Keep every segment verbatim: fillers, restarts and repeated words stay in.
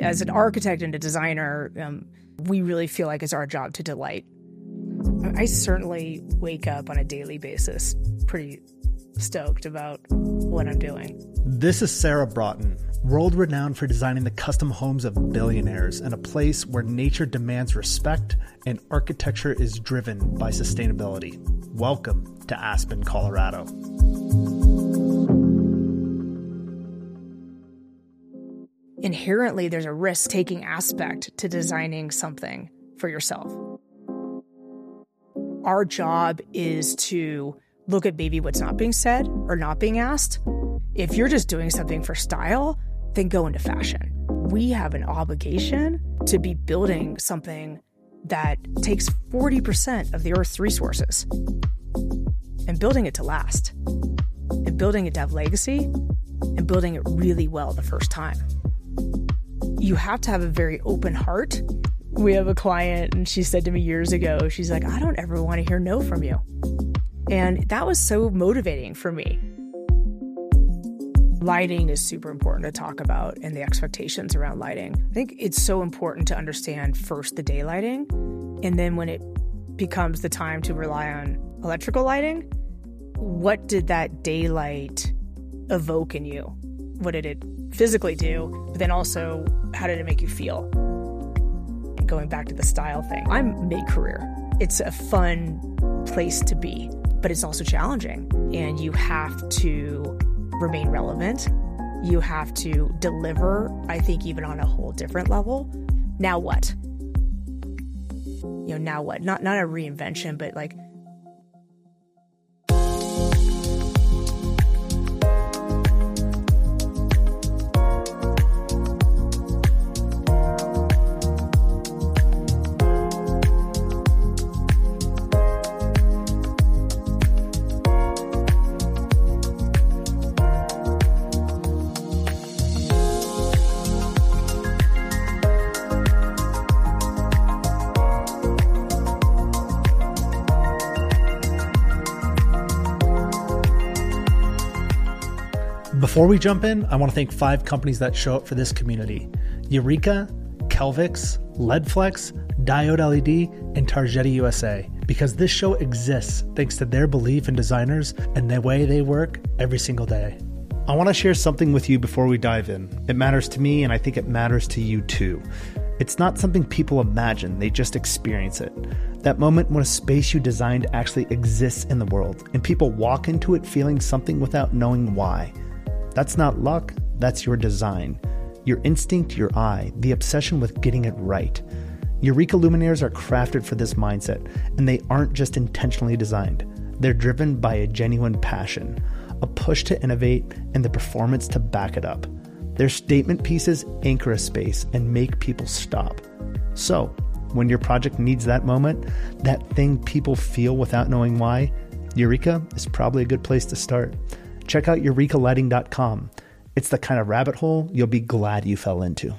As an architect and a designer, um, we really feel like it's our job to delight. I certainly wake up on a daily basis pretty stoked about what I'm doing. This is Sarah Broughton, world-renowned for designing the custom homes of billionaires in a place where nature demands respect and architecture is driven by sustainability. Welcome to Aspen, Colorado. Inherently, there's a risk-taking aspect to designing something for yourself. Our job is to look at maybe what's not being said or not being asked. If you're just doing something for style, then go into fashion. We have an obligation to be building something that takes forty percent of the Earth's resources and building it to last, and building it to have legacy, and building it really well the first time. You have to have a very open heart. We have a client, and she said to me years ago, she's like, I don't ever want to hear no from you. And that was so motivating for me. Lighting is super important to talk about, and the expectations around lighting. I think it's so important to understand first the day lighting, and then when it becomes the time to rely on electrical lighting, what did that daylight evoke in you? What did it physically do? But then also, how did it make you feel? Going back to the style thing, I'm mid-career. It's a fun place to be, but it's also challenging. And you have to remain relevant. You have to deliver, I think, even on a whole different level. Now what? You know, now what? Not, not a reinvention, but like, Before we jump in, I want to thank five companies that show up for this community: Eureka, Kelvix, Leadflex, Diode L E D, and Targetti U S A. Because this show exists thanks to their belief in designers and the way they work every single day. I want to share something with you before we dive in. It matters to me, and I think it matters to you too. It's not something people imagine, they just experience it. That moment when a space you designed actually exists in the world, and people walk into it feeling something without knowing why. That's not luck, that's your design. Your instinct, your eye, the obsession with getting it right. Eureka luminaires are crafted for this mindset, and they aren't just intentionally designed. They're driven by a genuine passion, a push to innovate, and the performance to back it up. Their statement pieces anchor a space and make people stop. So, when your project needs that moment, that thing people feel without knowing why, Eureka is probably a good place to start. Check out eureka lighting dot com. It's the kind of rabbit hole you'll be glad you fell into.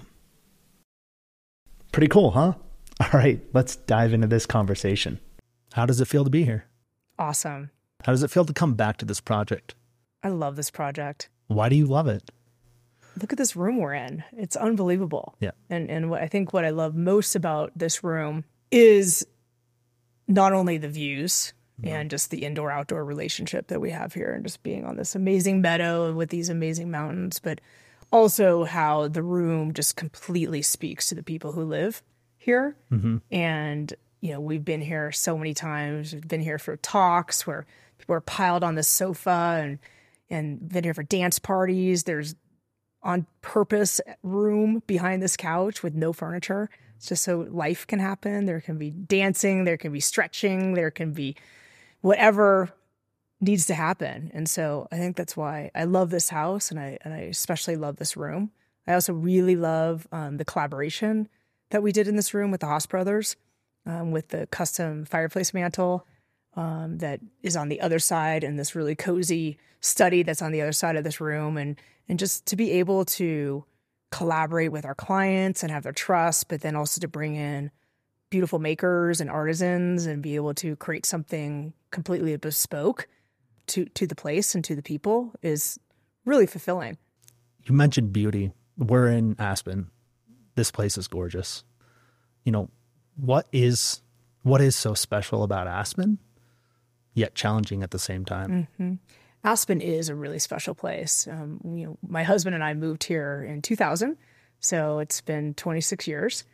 Pretty cool, huh? All right, let's dive into this conversation. How does it feel to be here? Awesome. How does it feel to come back to this project? I love this project. Why do you love it? Look at this room we're in. It's unbelievable. Yeah. And and what I think what I love most about this room is not only the views, and just the indoor-outdoor relationship that we have here, and just being on this amazing meadow with these amazing mountains, but also how the room just completely speaks to the people who live here. Mm-hmm. And, you know, we've been here so many times. We've been here for talks where people are piled on the sofa, and, and been here for dance parties. There's on purpose room behind this couch with no furniture. It's just so life can happen. There can be dancing, there can be stretching, there can be whatever needs to happen. And so I think that's why I love this house, and I and I especially love this room. I also really love um, the collaboration that we did in this room with the Haas brothers, um, with the custom fireplace mantle um, that is on the other side, and this really cozy study that's on the other side of this room. And, and just to be able to collaborate with our clients and have their trust, but then also to bring in beautiful makers and artisans and be able to create something completely bespoke to to the place and to the people is really fulfilling. You mentioned beauty. We're in Aspen. this place is gorgeous. You know, what is what is so special about Aspen, yet challenging at the same time? Mm-hmm. Aspen is a really special place. Um, you know, my husband and I moved here in two thousand, so it's been twenty-six years.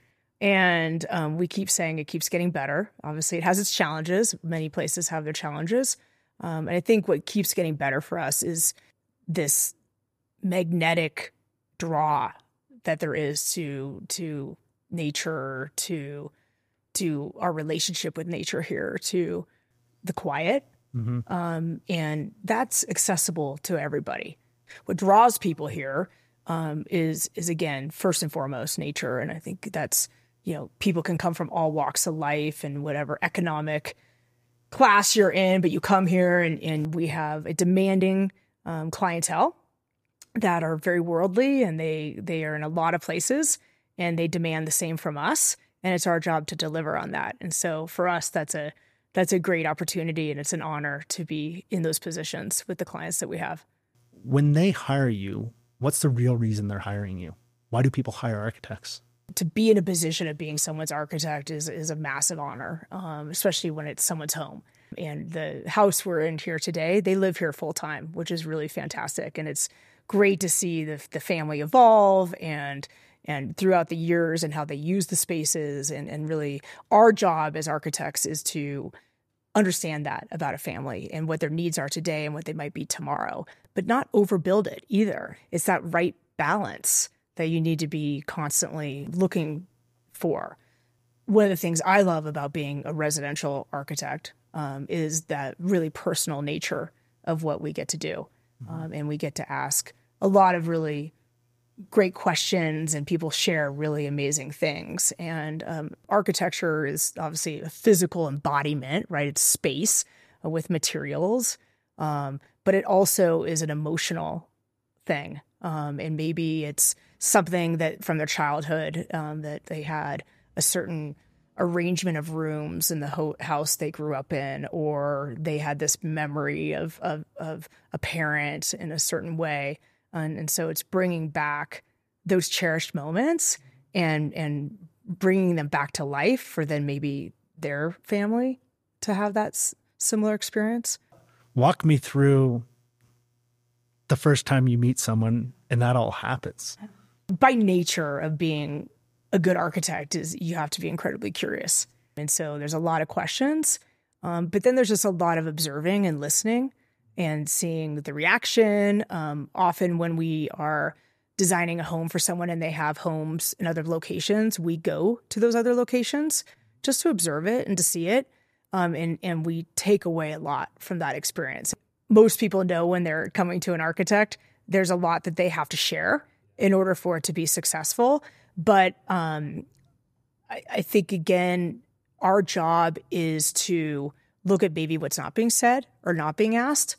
And um, we keep saying it keeps getting better. Obviously, it has its challenges. Many places have their challenges. Um, and I think what keeps getting better for us is this magnetic draw that there is to to nature, to to our relationship with nature here, to the quiet. Mm-hmm. Um, and that's accessible to everybody. What draws people here um, is, is again, first and foremost, nature. And I think that's, you know, people can come from all walks of life and whatever economic class you're in, but you come here and, and we have a demanding um, clientele that are very worldly, and they, they are in a lot of places and they demand the same from us. And it's our job to deliver on that. And so for us, that's a, that's a great opportunity, and it's an honor to be in those positions with the clients that we have. When they hire you, what's the real reason they're hiring you? Why do people hire architects? To be in a position of being someone's architect is is a massive honor, um, especially when it's someone's home. And the house we're in here today, they live here full time, which is really fantastic. And it's great to see the the family evolve and and throughout the years and how they use the spaces. And, and really our job as architects is to understand that about a family and what their needs are today and what they might be tomorrow, but not overbuild it either. It's that right balance that you need to be constantly looking for. One of the things I love about being a residential architect um, is that really personal nature of what we get to do. Mm-hmm. Um, and we get to ask a lot of really great questions, and people share really amazing things. And um, architecture is obviously a physical embodiment, right? It's space uh, with materials, um, but it also is an emotional thing. Um, and maybe it's something that from their childhood um, that they had a certain arrangement of rooms in the ho- house they grew up in, or they had this memory of, of, of a parent in a certain way. And, and so it's bringing back those cherished moments and and bringing them back to life for then maybe their family to have that s- similar experience. Walk me through the first time you meet someone and that all happens. By nature of being a good architect is you have to be incredibly curious. And so there's a lot of questions, um, but then there's just a lot of observing and listening and seeing the reaction. Um, often when we are designing a home for someone and they have homes in other locations, we go to those other locations just to observe it and to see it. Um, and, and we take away a lot from that experience. Most people know when they're coming to an architect, there's a lot that they have to share in order for it to be successful. But um, I, I think, again, our job is to look at maybe what's not being said or not being asked.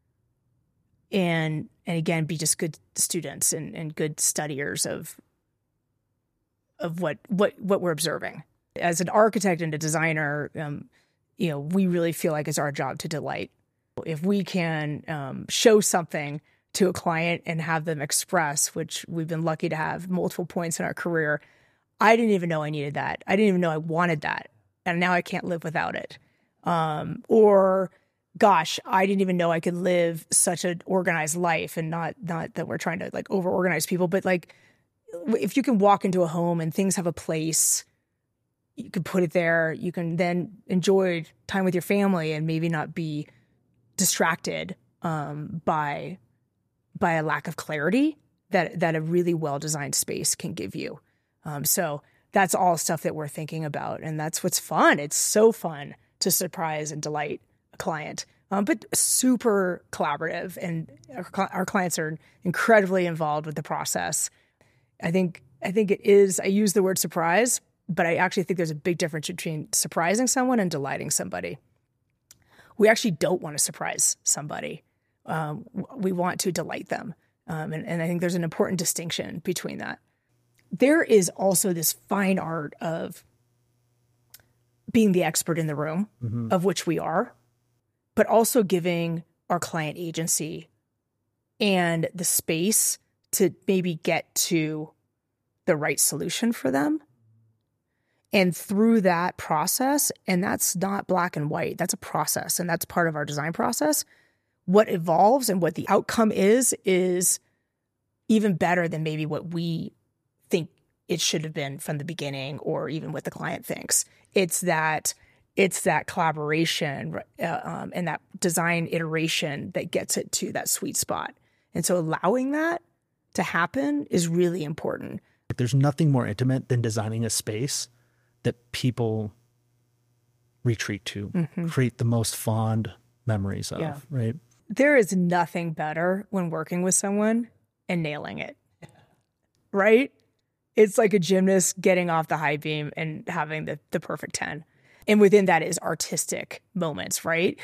And, and again, be just good students and, and good studiers of, of what, what, what we're observing. As an architect and a designer, um, you know, we really feel like it's our job to delight. If we can um, show something to a client and have them express, which we've been lucky to have multiple points in our career, I didn't even know I needed that. I didn't even know I wanted that. And now I can't live without it. Um, or, gosh, I didn't even know I could live such an organized life, and not, not that we're trying to like over organize people, but like if you can walk into a home and things have a place, you can put it there. You can then enjoy time with your family and maybe not be distracted um, by by a lack of clarity that that a really well-designed space can give you. Um, so that's all stuff that we're thinking about. And that's what's fun. It's so fun to surprise and delight a client, um, but super collaborative. And our, our clients are incredibly involved with the process. I think I think it is, I use the word surprise, but I actually think there's a big difference between surprising someone and delighting somebody. We actually don't want to surprise somebody. Um, we want to delight them. Um, and, and I think there's an important distinction between that. There is also this fine art of being the expert in the room, mm-hmm. of which we are, but also giving our client agency and the space to maybe get to the right solution for them. And through that process, and that's not black and white, that's a process, and that's part of our design process. What evolves and what the outcome is, is even better than maybe what we think it should have been from the beginning, or even what the client thinks. It's that it's that collaboration uh, um, and that design iteration that gets it to that sweet spot. And so allowing that to happen is really important. There's nothing more intimate than designing a space that people retreat to, mm-hmm. create the most fond memories of, yeah. right? There is nothing better when working with someone and nailing it, right? It's like a gymnast getting off the high beam and having the, the perfect ten. And within that is artistic moments, right?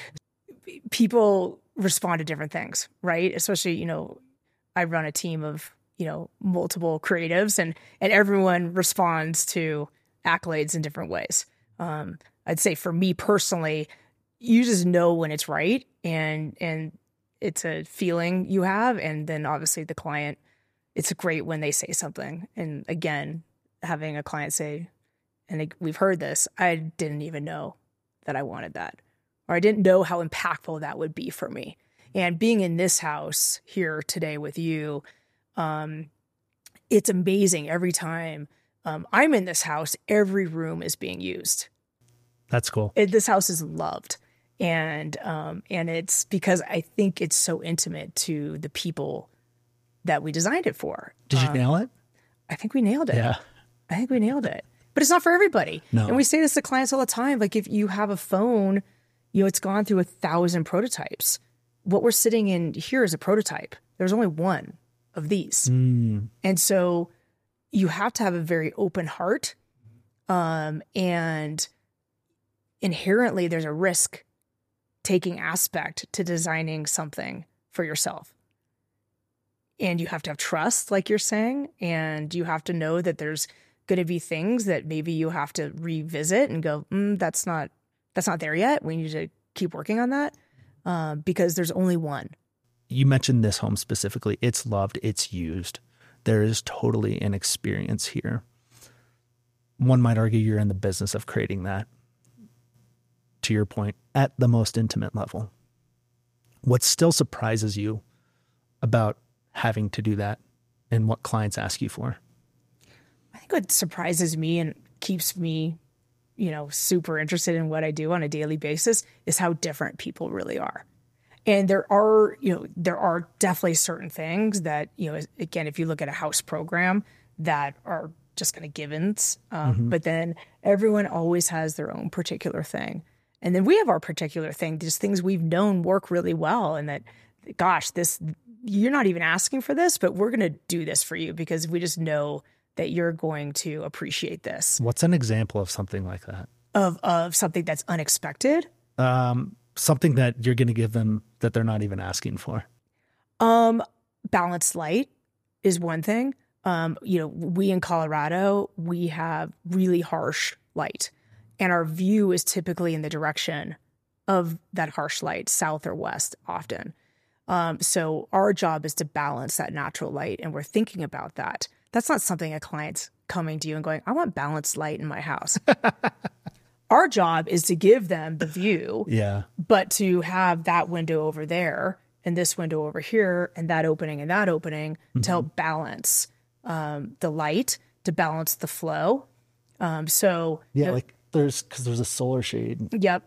People respond to different things, right? Especially, you know, I run a team of, you know, multiple creatives, and, and everyone responds to accolades in different ways. Um, I'd say for me personally, you just know when it's right, and and it's a feeling you have. And then obviously the client, it's great when they say something. And again, having a client say, and we've heard this, I didn't even know that I wanted that, or I didn't know how impactful that would be for me. And being in this house here today with you, um, it's amazing every time um, I'm in this house, every room is being used. That's cool. It, this house is loved. And um, and it's because I think it's so intimate to the people that we designed it for. Did you um, nail it? I think we nailed it. Yeah. I think we nailed it. But it's not for everybody. No. And we say this to clients all the time. Like, if you have a phone, you know, it's gone through a thousand prototypes. What we're sitting in here is a prototype. There's only one of these. Mm. And so you have to have a very open heart. Um, and inherently, there's a risk taking aspect to designing something for yourself. And you have to have trust, like you're saying, and you have to know that there's going to be things that maybe you have to revisit and go, mm, that's not, that's not there yet. We need to keep working on that uh, because there's only one. You mentioned this home specifically. It's loved, it's used. There is totally an experience here. One might argue you're in the business of creating that, to your point, at the most intimate level. What still surprises you about having to do that and what clients ask you for? I think what surprises me and keeps me, you know, super interested in what I do on a daily basis is how different people really are. And there are, you know, there are definitely certain things that, you know, again, if you look at a house program, that are just kind of givens. Um, mm-hmm. But then everyone always has their own particular thing. And then we have our particular thing, just things we've known work really well. And that, gosh, this, you're not even asking for this, but we're going to do this for you because we just know that you're going to appreciate this. What's an example of something like that? Of of something that's unexpected? Um, something that you're going to give them that they're not even asking for. Um, balanced light is one thing. Um, you know, we in Colorado, we have really harsh light. And our view is typically in the direction of that harsh light, south or west often. Um, so our job is to balance that natural light. And we're thinking about that. That's not something a client's coming to you and going, I want balanced light in my house. Our job is to give them the view, yeah, but to have that window over there and this window over here and that opening and that opening mm-hmm. to help balance um, the light, to balance the flow. Um, so yeah, you know, like there's because there's a solar shade. Yep.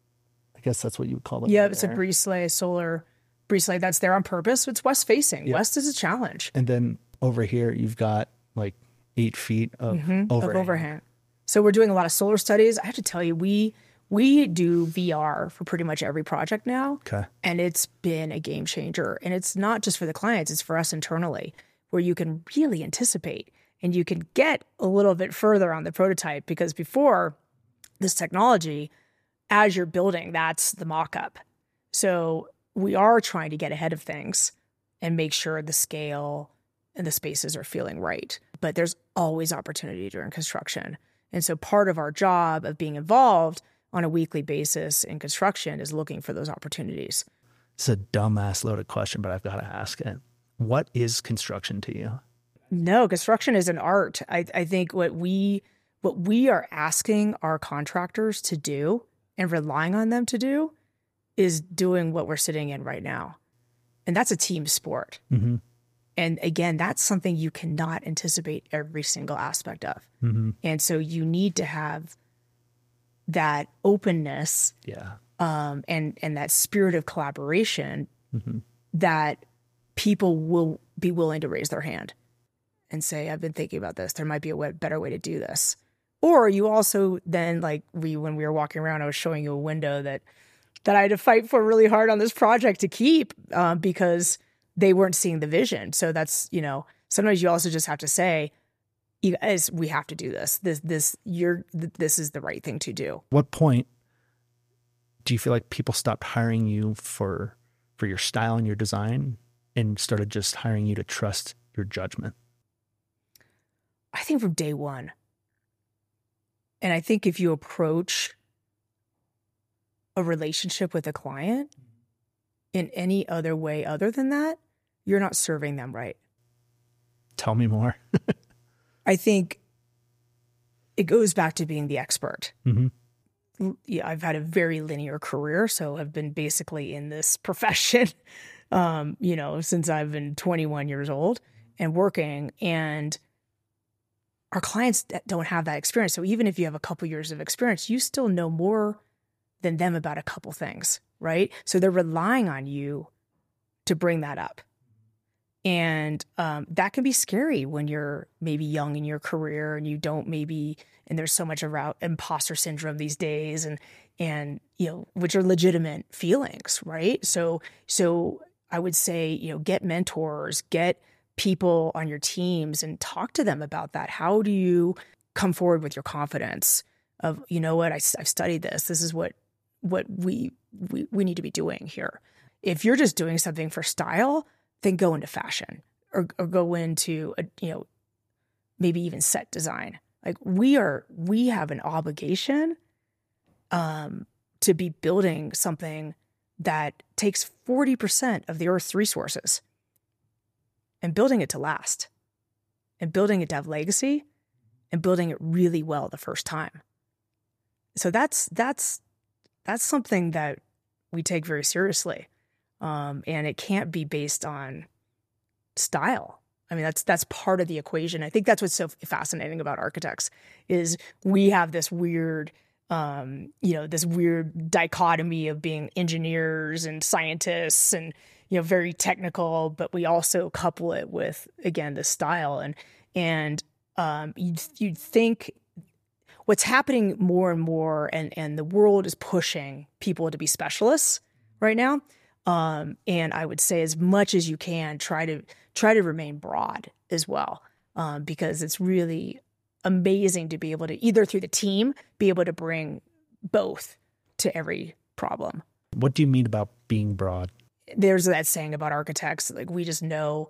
I guess that's what you would call it. Yep, it's a Breezelight solar Breezelight that's there on purpose. It's west facing. Yep. West is a challenge. And then over here, you've got like eight feet of, mm-hmm, overhang. of overhang. So we're doing a lot of solar studies. I have to tell you, we we do V R for pretty much every project now. Okay. And it's been a game changer. And it's not just for the clients, it's for us internally, where you can really anticipate and you can get a little bit further on the prototype, because before this technology, as you're building, that's the mock-up. So we are trying to get ahead of things and make sure the scale and the spaces are feeling right. But there's always opportunity during construction. And so part of our job of being involved on a weekly basis in construction is looking for those opportunities. It's a dumbass loaded question, but I've got to ask it. What is construction to you? No, construction is an art. I, I think what we what we are asking our contractors to do and relying on them to do is doing what we're sitting in right now. And that's a team sport. Mm-hmm. And again, that's something you cannot anticipate every single aspect of. Mm-hmm. And so you need to have that openness Yeah. um, and, and that spirit of collaboration Mm-hmm. that people will be willing to raise their hand and say, I've been thinking about this. There might be a way, better way to do this. Or you also then, like we, when we were walking around, I was showing you a window that, that I had to fight for really hard on this project to keep uh, because they weren't seeing the vision. So that's, you know, sometimes you also just have to say, you guys, we have to do this. This, this, you're, this is the right thing to do. What point do you feel like people stopped hiring you for, for your style and your design and started just hiring you to trust your judgment? I think from day one. And I think if you approach a relationship with a client in any other way other than that, you're not serving them right. Tell me more. I think it goes back to being the expert. Mm-hmm. Yeah, I've had a very linear career, so I've been basically in this profession, um, you know, since I've been twenty-one years old and working. And our clients don't have that experience. So even if you have a couple years of experience, you still know more than them about a couple things, right? So they're relying on you to bring that up. And um, that can be scary when you're maybe young in your career and you don't maybe, and there's so much around imposter syndrome these days and, and, you know, which are legitimate feelings, right? So, so I would say, you know, get mentors, get people on your teams and talk to them about that. How do you come forward with your confidence of, you know what, I, I've studied this. This is what, what we, we, we need to be doing here. If you're just doing something for style, then go into fashion or, or go into, a, you know, maybe even set design. Like we are, we have an obligation um, to be building something that takes forty percent of the Earth's resources and building it to last and building it to have legacy and building it really well the first time. So that's, that's, that's something that we take very seriously. Um, and it can't be based on style. I mean, that's that's part of the equation. I think that's what's so fascinating about architects is we have this weird, um, you know, this weird dichotomy of being engineers and scientists and, you know, very technical, but we also couple it with, again, the style. And and um, you'd, you'd think what's happening more and more, and, and the world is pushing people to be specialists right now. Um, and I would say as much as you can, try to try to remain broad as well, um, because it's really amazing to be able to, either through the team, be able to bring both to every problem. What do you mean about being broad? There's that saying about architects, like we just know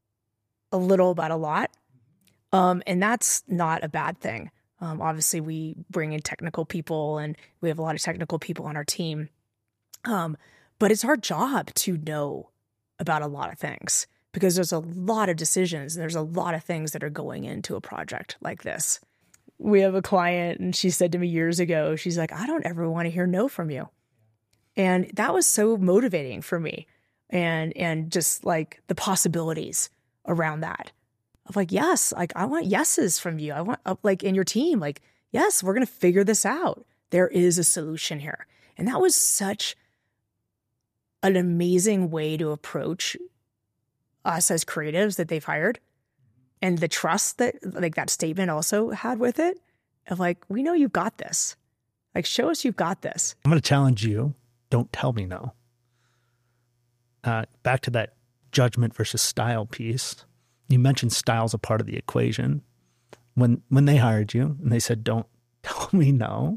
a little about a lot. Um, and that's not a bad thing. Um, obviously, we bring in technical people and we have a lot of technical people on our team. Um, But it's our job to know about a lot of things because there's a lot of decisions. There's a lot of things that are going into a project like this. We have a client and she said to me years ago, she's like, I don't ever want to hear no from you. And that was so motivating for me. And, and just like the possibilities around that of like, yes, like I want yeses from you. I want uh, like in your team, like, yes, we're going to figure this out. There is a solution here. And that was such an amazing way to approach us as creatives that they've hired, and the trust that like that statement also had with it of like, we know you've got this. Like, show us you've got this. I'm going to challenge you. Don't tell me no. Uh, back to that judgment versus style piece. You mentioned style's a part of the equation. When when they hired you and they said, don't tell me no,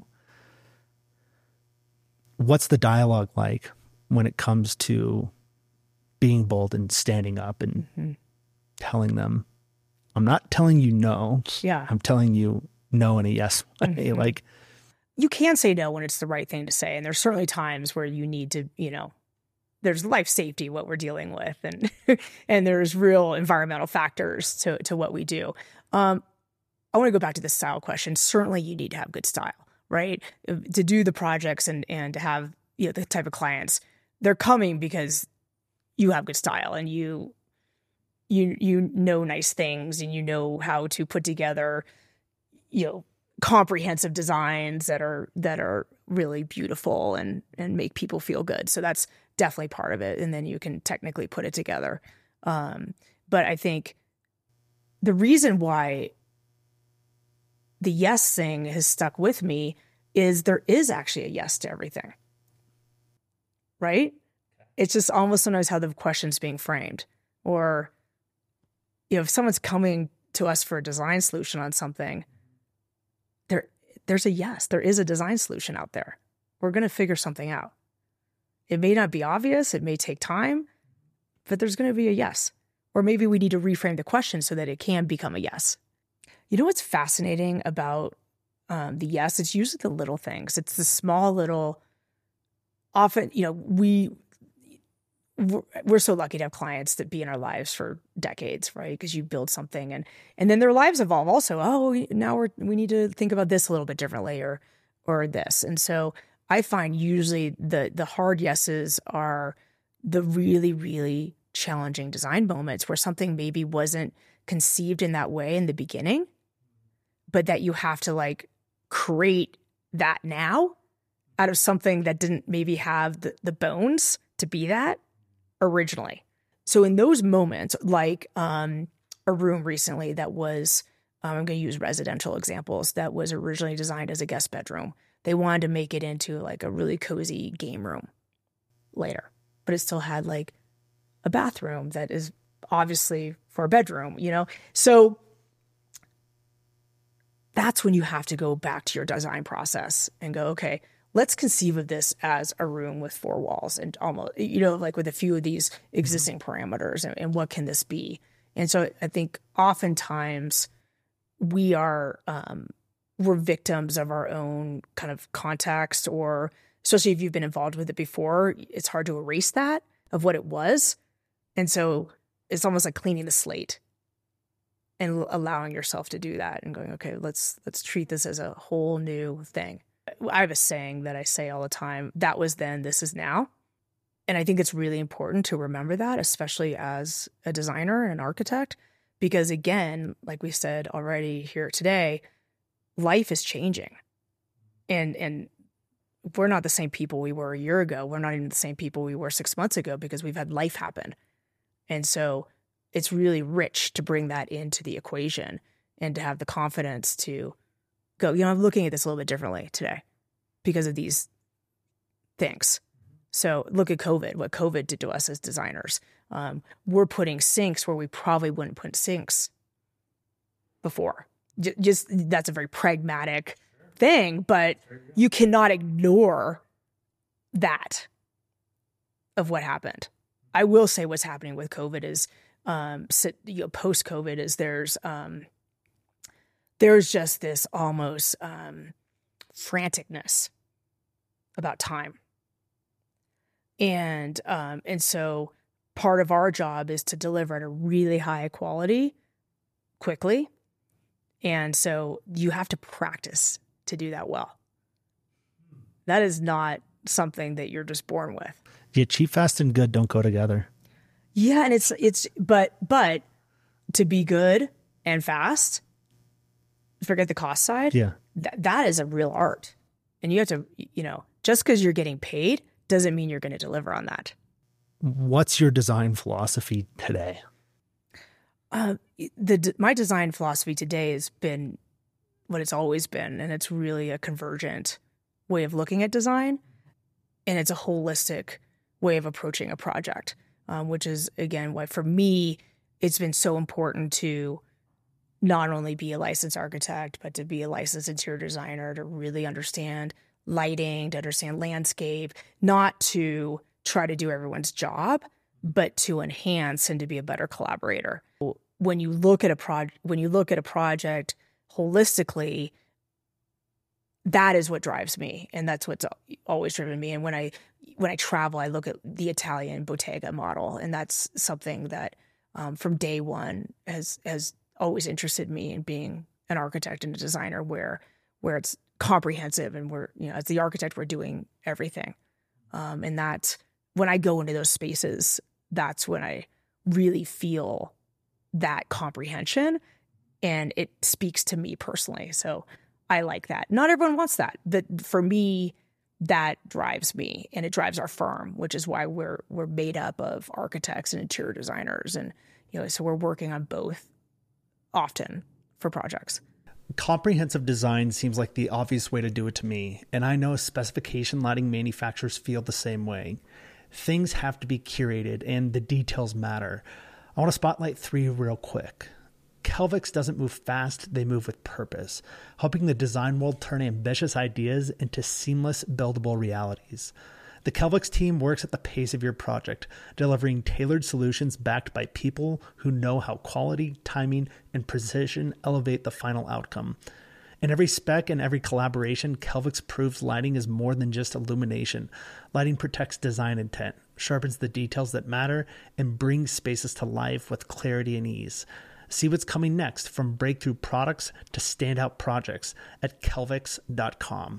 what's the dialogue like when it comes to being bold and standing up and mm-hmm. telling them, I'm not telling you no. Yeah. I'm telling you no in a yes way. Mm-hmm. Like, you can say no when it's the right thing to say. And there's certainly times where you need to, you know, there's life safety, what we're dealing with, and and there's real environmental factors to, to what we do. Um, I want to go back to the style question. Certainly you need to have good style, right? To do the projects and, and to have, you know, the type of clients, they're coming because you have good style and you, you, you know, nice things, and you know how to put together, you know, comprehensive designs that are, that are really beautiful and, and make people feel good. So that's definitely part of it. And then you can technically put it together. Um, but I think the reason why the yes thing has stuck with me is there is actually a yes to everything, right? It's just almost sometimes how the question's being framed. Or, you know, if someone's coming to us for a design solution on something, there, there's a yes, there is a design solution out there. We're going to figure something out. It may not be obvious, it may take time, but there's going to be a yes. Or maybe we need to reframe the question so that it can become a yes. You know what's fascinating about um, the yes? It's usually the little things. It's the small little, often, you know, we, we're so lucky to have clients that be in our lives for decades, right? Because you build something and and then their lives evolve also. Oh, now we're, we need to think about this a little bit differently or or this. And so I find usually the the hard yeses are the really, really challenging design moments where something maybe wasn't conceived in that way in the beginning, but that you have to like create that now out of something that didn't maybe have the, the bones to be that originally. So in those moments, like um, a room recently that was, um, I'm going to use residential examples, that was originally designed as a guest bedroom. They wanted to make it into like a really cozy game room later, but it still had like a bathroom that is obviously for a bedroom, you know? So that's when you have to go back to your design process and go, okay, let's conceive of this as a room with four walls and almost, you know, like with a few of these existing parameters, and, and what can this be? And so I think oftentimes we are, um, we're victims of our own kind of context, or especially if you've been involved with it before, it's hard to erase that of what it was. And so it's almost like cleaning the slate and allowing yourself to do that and going, okay, let's, let's treat this as a whole new thing. I have a saying that I say all the time, that was then, this is now. And I think it's really important to remember that, especially as a designer and an architect, because again, like we said already here today, life is changing. And, and we're not the same people we were a year ago. We're not even the same people we were six months ago because we've had life happen. And so it's really rich to bring that into the equation and to have the confidence to go, you know, I'm looking at this a little bit differently today because of these things. So look at COVID, what COVID did to us as designers. Um, we're putting sinks where we probably wouldn't put sinks before. J- just that's a very pragmatic thing, but you cannot ignore that of what happened. I will say what's happening with COVID is, um, you know, post-COVID is there's, um, there's just this almost um, franticness about time. And um, and so part of our job is to deliver at a really high quality quickly. And so you have to practice to do that well. That is not something that you're just born with. Yeah, cheap, fast, and good don't go together. Yeah, and it's it's but but to be good and fast, forget the cost side. Yeah, th- that is a real art, and you have to, you know, just because you're getting paid doesn't mean you're going to deliver on that. What's your design philosophy today? Uh, the my design philosophy today has been what it's always been, and it's really a convergent way of looking at design, and it's a holistic way of approaching a project, um, which is, again, why for me it's been so important to not only be a licensed architect, but to be a licensed interior designer, to really understand lighting, to understand landscape, not to try to do everyone's job, but to enhance and to be a better collaborator. When you look at a project, when you look at a project holistically, that is what drives me, and that's what's always driven me. And when I, when I travel, I look at the Italian bottega model, and that's something that um, from day one has has always interested me in being an architect and a designer, where where it's comprehensive and we're, you know, as the architect, we're doing everything. Um, and that when I go into those spaces, that's when I really feel that comprehension, and it speaks to me personally. So I like that. Not everyone wants that, but for me, that drives me, and it drives our firm, which is why we're we're made up of architects and interior designers, and you know, so we're working on both often for projects. Comprehensive design seems like the obvious way to do it to me, and I know specification lighting manufacturers feel the same way. Things have to be curated, and the details matter. I want to spotlight three real quick. Kelvix doesn't move fast, they move with purpose, helping the design world turn ambitious ideas into seamless, buildable realities. The Kelvix team works at the pace of your project, delivering tailored solutions backed by people who know how quality, timing, and precision elevate the final outcome. In every spec and every collaboration, Kelvix proves lighting is more than just illumination. Lighting protects design intent, sharpens the details that matter, and brings spaces to life with clarity and ease. See what's coming next, from breakthrough products to standout projects, at kelvix dot com.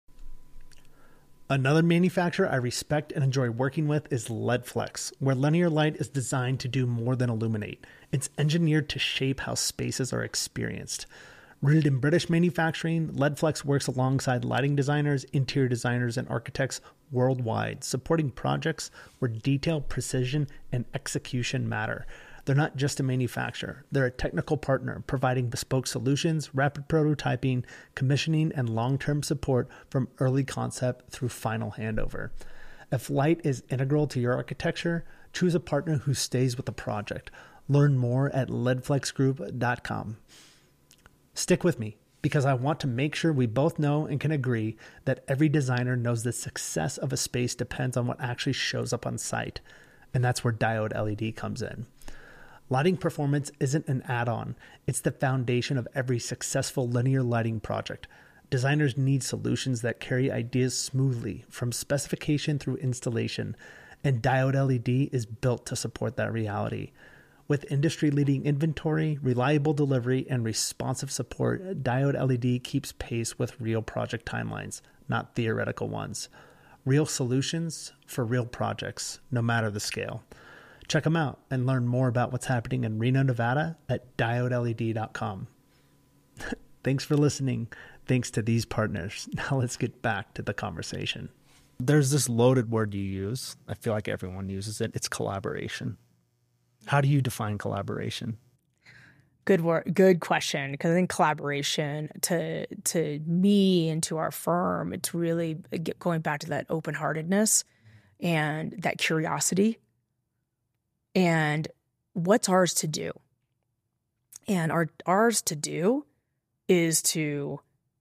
Another manufacturer I respect and enjoy working with is LEDflex, where linear light is designed to do more than illuminate. It's engineered to shape how spaces are experienced. Rooted in British manufacturing, LEDflex works alongside lighting designers, interior designers, and architects worldwide, supporting projects where detail, precision, and execution matter. They're not just a manufacturer. They're a technical partner, providing bespoke solutions, rapid prototyping, commissioning, and long-term support from early concept through final handover. If light is integral to your architecture, choose a partner who stays with the project. Learn more at ledflex group dot com. Stick with me, because I want to make sure we both know and can agree that every designer knows the success of a space depends on what actually shows up on site. And that's where Diode L E D comes in. Lighting performance isn't an add-on. It's the foundation of every successful linear lighting project. Designers need solutions that carry ideas smoothly from specification through installation, and Diode L E D is built to support that reality. With industry-leading inventory, reliable delivery, and responsive support, Diode L E D keeps pace with real project timelines, not theoretical ones. Real solutions for real projects, no matter the scale. Check them out and learn more about what's happening in Reno, Nevada at diode L E D dot com. Thanks for listening. Thanks to these partners. Now let's get back to the conversation. There's this loaded word you use. I feel like everyone uses it. It's collaboration. How do you define collaboration? Good word, good question. Because I think collaboration, to to me and to our firm, it's really going back to that open-heartedness and that curiosity. And what's ours to do? And our ours to do is to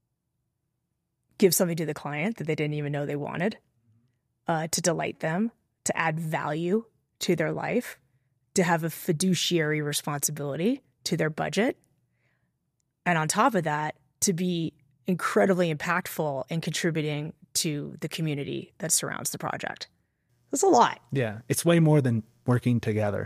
give something to the client that they didn't even know they wanted, uh, to delight them, to add value to their life, to have a fiduciary responsibility to their budget. And on top of that, to be incredibly impactful in contributing to the community that surrounds the project. That's a lot. Yeah. It's way more than working together.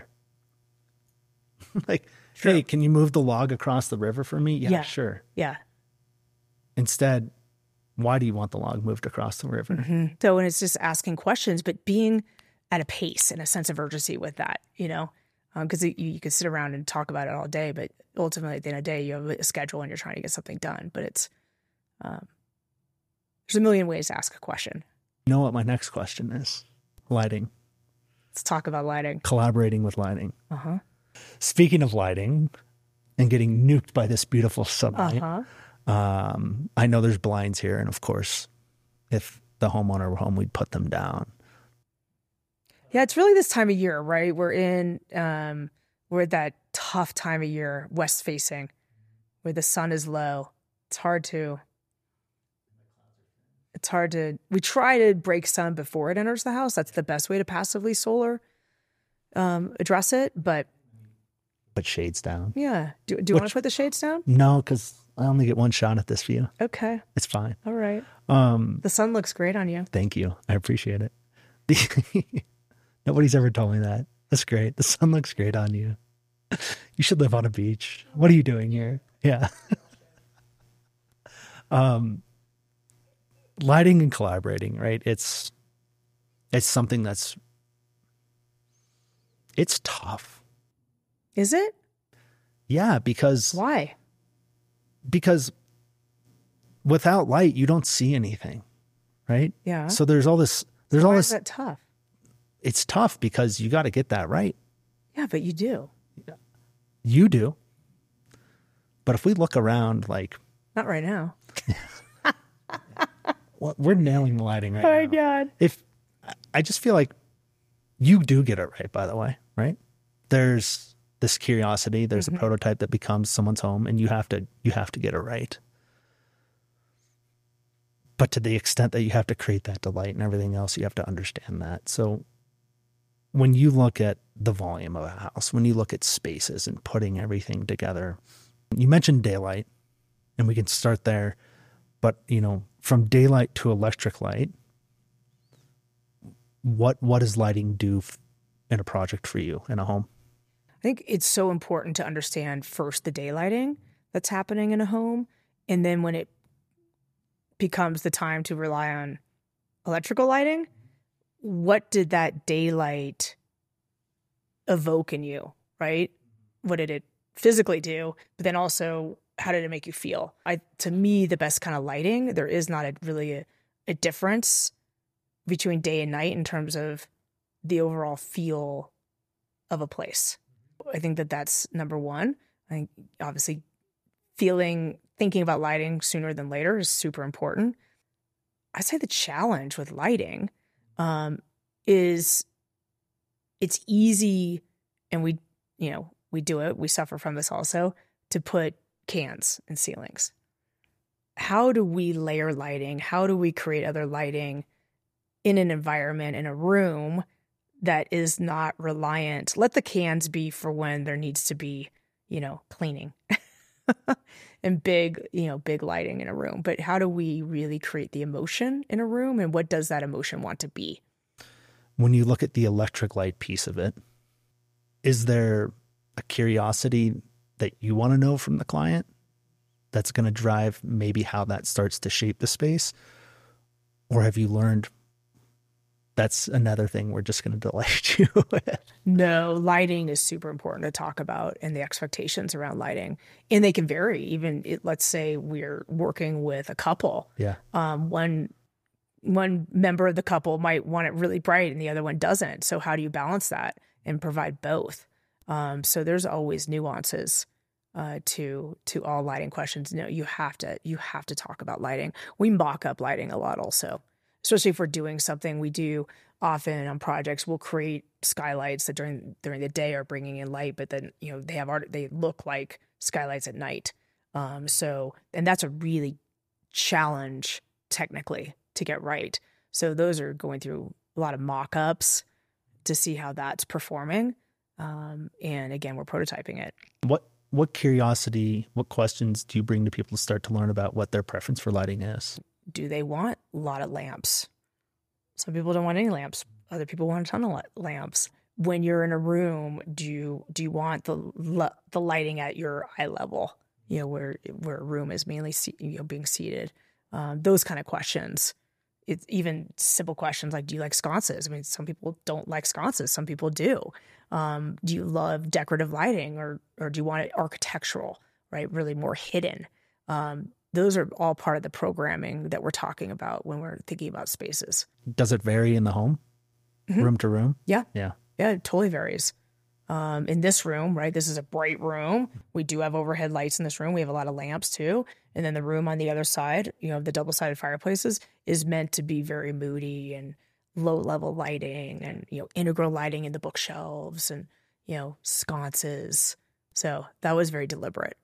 Like, Sure. Hey, can you move the log across the river for me? Yeah, Yeah. sure. Yeah. Instead, why do you want the log moved across the river? Mm-hmm. So when it's just asking questions, but being at a pace and a sense of urgency with that, you know, because um, you, you could sit around and talk about it all day, but ultimately at the end of the day, you have a schedule and you're trying to get something done. But it's, um, there's a million ways to ask a question. You know what my next question is? Lighting. Let's talk about lighting. Collaborating with lighting. Uh-huh. Speaking of lighting and getting nuked by this beautiful sunlight, Uh-huh. um, I know there's blinds here. And of course, if the homeowner were home, we'd put them down. Yeah, it's really this time of year, right? We're in, um, we're at that tough time of year, west facing, where the sun is low. It's hard to, it's hard to, we try to break sun before it enters the house. That's the best way to passively solar um, address it. But Put shades down. yeah, do, do you want to put the shades down? No, because I only get one shot at this view. Okay. It's fine. All right. Um, The sun looks great on you. thank you. I appreciate it. Nobody's ever told me that. That's great. The sun looks great on you. You should live on a beach. What are you doing here? Yeah. um, lighting and collaborating, right? It's, it's something that's, it's tough. Is it? Yeah, because Why? Because without light, you don't see anything, right? Yeah. So there's all this. There's Why all is this. that tough? It's tough because you got to get that right. Yeah, but you do. You do. But if we look around, like, Not right now. well, we're nailing the lighting right Oh my now. God. If I just feel like you do get it right, by the way, right? There's this curiosity. There's Mm-hmm. a prototype that becomes someone's home, and you have to you have to get it right. But to the extent that you have to create that delight and everything else, you have to understand that. So when you look at the volume of a house, when you look at spaces and putting everything together, you mentioned daylight, and we can start there. But, you know, from daylight to electric light, what what does lighting do f- in a project for you in a home? I think it's so important to understand first the daylighting that's happening in a home. And then when it becomes the time to rely on electrical lighting, what did that daylight evoke in you, right? What did it physically do? But then also, how did it make you feel? I, to me, the best kind of lighting, there is not a, really a, a difference between day and night in terms of the overall feel of a place. I think that that's number one. I think obviously feeling, thinking about lighting sooner than later is super important. I'd say the challenge with lighting um, is it's easy, and we, you know, we do it, we suffer from this also, to put cans in ceilings. How do we layer lighting? How do we create other lighting in an environment, in a room that is not reliant? Let the cans be for when there needs to be, you know, cleaning and big, you know, big lighting in a room. But how do we really create the emotion in a room, and what does that emotion want to be? When you look at the electric light piece of it, is there a curiosity that you want to know from the client that's going to drive maybe how that starts to shape the space? Or have you learned that's another thing we're just going to delight you with? No, lighting is super important to talk about, and the expectations around lighting. And they can vary. Even, it, let's say we're working with a couple. Yeah. Um, one one member of the couple might want it really bright and the other one doesn't. So how do you balance that and provide both? Um, so there's always nuances uh, to to all lighting questions. No, you have to you have to talk about lighting. We mock up lighting a lot also, especially if we're doing something. We do often on projects, we'll create skylights that during during the day are bringing in light, but then, you know, they have art, they look like skylights at night. Um, so, and that's a really challenge technically to get right. So those are going through a lot of mock-ups to see how that's performing. Um, and again, we're prototyping it. What what curiosity, what questions do you bring to people to start to learn about what their preference for lighting is? Do they want a lot of lamps? Some people don't want any lamps. Other people want a ton of la- lamps. When you're in a room, do you do you want the le- the lighting at your eye level? You know, where where a room is mainly se- you know being seated. Um, those kind of questions. It's even simple questions like, do you like sconces? I mean, some people don't like sconces. Some people do. Um, do you love decorative lighting, or or do you want it architectural, right? Really more hidden. Um, those are all part of the programming that we're talking about when we're thinking about spaces. Does it vary in the home, Mhm. room to room? Yeah. Yeah. Yeah, it totally varies. Um, in this room, right, this is a bright room. We do have overhead lights in this room. We have a lot of lamps too. And then the room on the other side, you know, the double-sided fireplaces is meant to be very moody and low-level lighting and, you know, integral lighting in the bookshelves and, you know, sconces. So that was very deliberate.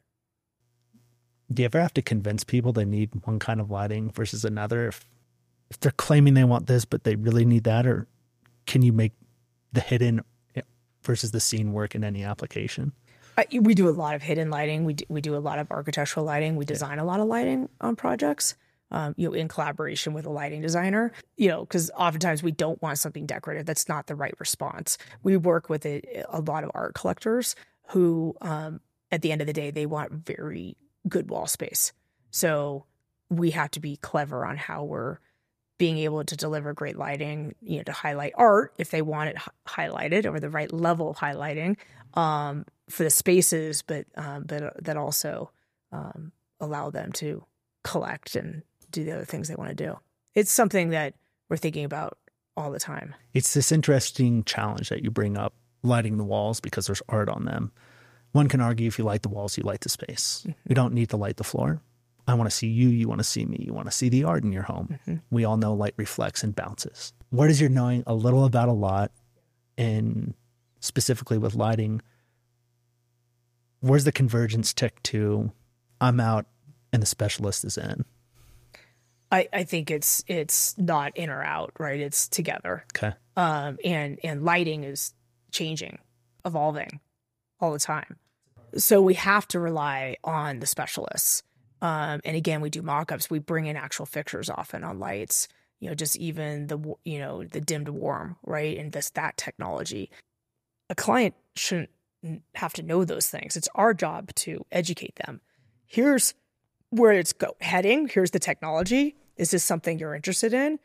Do you ever have to convince people they need one kind of lighting versus another? If if they're claiming they want this, but they really need that, or can you make the hidden versus the scene work in any application? I, we do a lot of hidden lighting. We do, we do a lot of architectural lighting. We design a lot of lighting on projects. um, you know, in collaboration with a lighting designer, you know, because oftentimes we don't want something decorative. That's not the right response. We work with a, a lot of art collectors who, um, at the end of the day, they want very good wall space. So we have to be clever on how we're being able to deliver great lighting, you know, to highlight art if they want it h- highlighted or the right level of highlighting um, for the spaces, but um, but that also um, allow them to collect and do the other things they want to do. It's something that we're thinking about all the time. It's this interesting challenge that you bring up, lighting the walls because there's art on them. One can argue if you light the walls, you light the space. Mm-hmm. You don't need to light the floor. I want to see you, you want to see me, you want to see the art in your home. Mm-hmm. We all know light reflects and bounces. Where does your knowing a little about a lot, and specifically with lighting, where's the convergence tick to I'm out and the specialist is in? I, I think it's it's not in or out, right? It's together. Okay. Um, and, and lighting is changing, evolving all the time. So we have to rely on the specialists. Um, and again, we do mock-ups. We bring in actual fixtures often on lights, you know, just even the, you know, the dim to warm, right? And this, that technology. A client shouldn't have to know those things. It's our job to educate them. Here's where it's go heading. Here's the technology. Is this something you're interested in?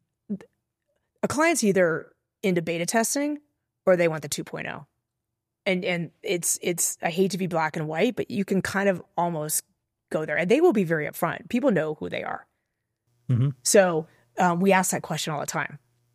A client's either into beta testing or they want the two point oh. And, and it's, it's, I hate to be black and white, but you can kind of almost go there, and they will be very upfront. People know who they are. Mm-hmm. So um, we ask that question all the time.